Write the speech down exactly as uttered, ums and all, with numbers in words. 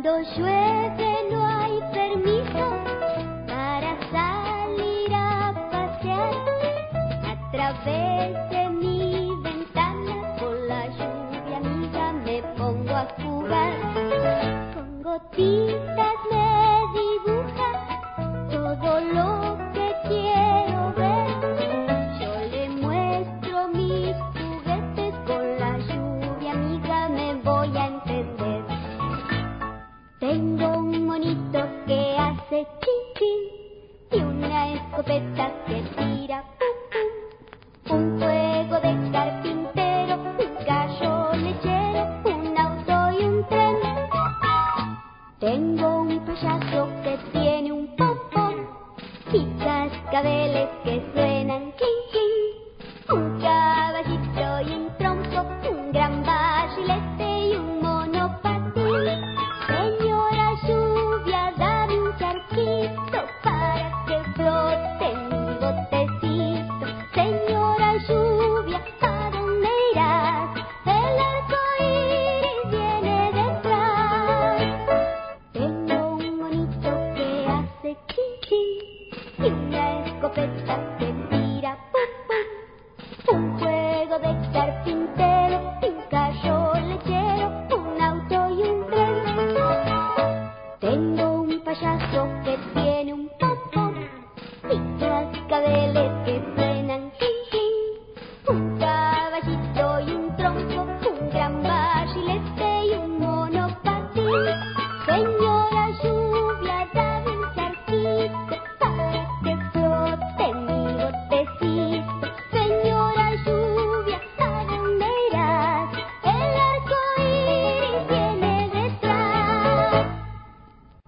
Cuando llueve no hay permiso para salir a pasear. A través de mi ventana con la lluvia amiga me pongo a jugar con gotitas